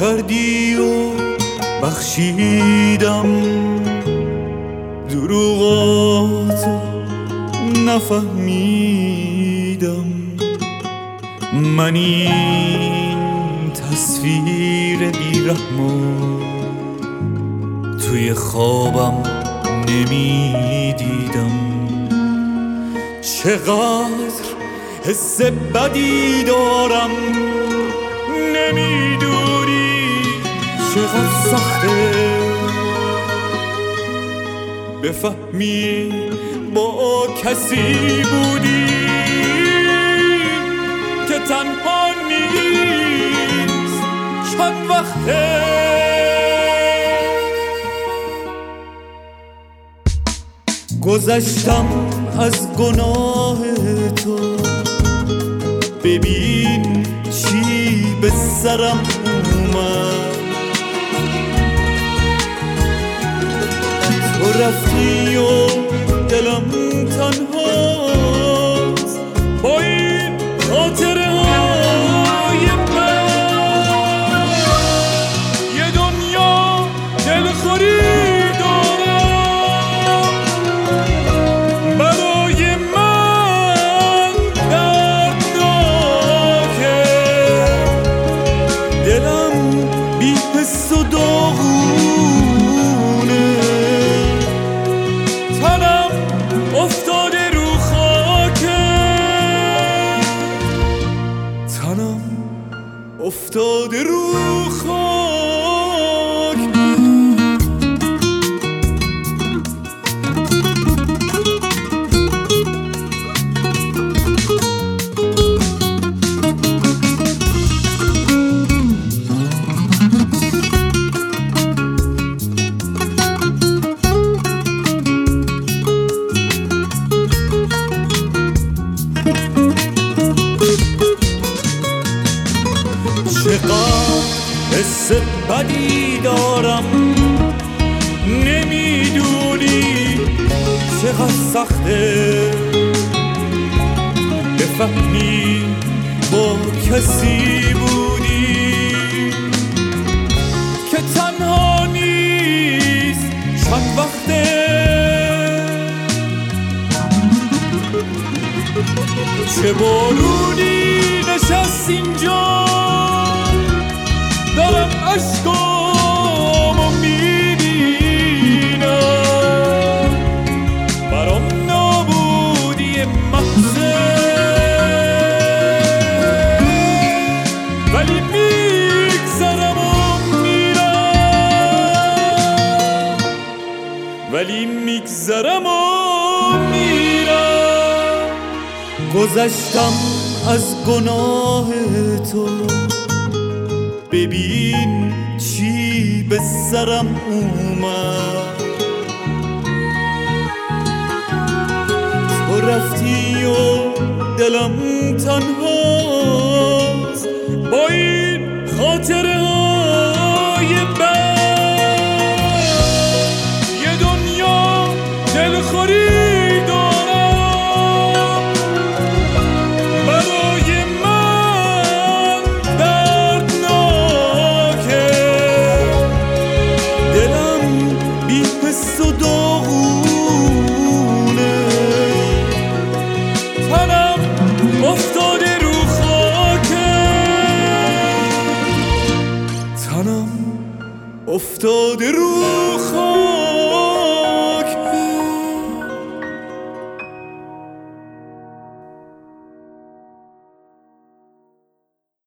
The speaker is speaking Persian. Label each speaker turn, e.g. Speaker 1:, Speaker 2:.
Speaker 1: کردی و بخشیدم، دروغاتو نفهمیدم. من این تصویر بیرحمو توی خوابم نمیدیدم. چقدر حس بدی دارم نمیدونی، چقدر سخته بفهمی با کسی بودی که تنها نیست. چند وقته گذشتم از گناه تو، ببین چی به سرم اومد. تو رفتی و دلم تنهاست با این خاطره های من. یه دنیا دلخوری دارم برای من، دردناکه دلم بی حس و داغونه. تنم افتاده رو خاکه، تنم افتاده رو خاک. چقدر حس بدی دارم نمیدونی، چقدر سخته بفهمی با کسی بودی که تنها نیست. چند وقته چه بارونی نشست اینجا، دارم عشقامو میبینم. برام نابودی محضه ولی میگذرم و میرم، ولی میگذرم و میرم. گذشتم از گناه تو، ببین چی به سرم اومد. تو رفتی و دلم تنهاست با این خاطره های بد. یه دنیا دلخوری افتاده رو خاک.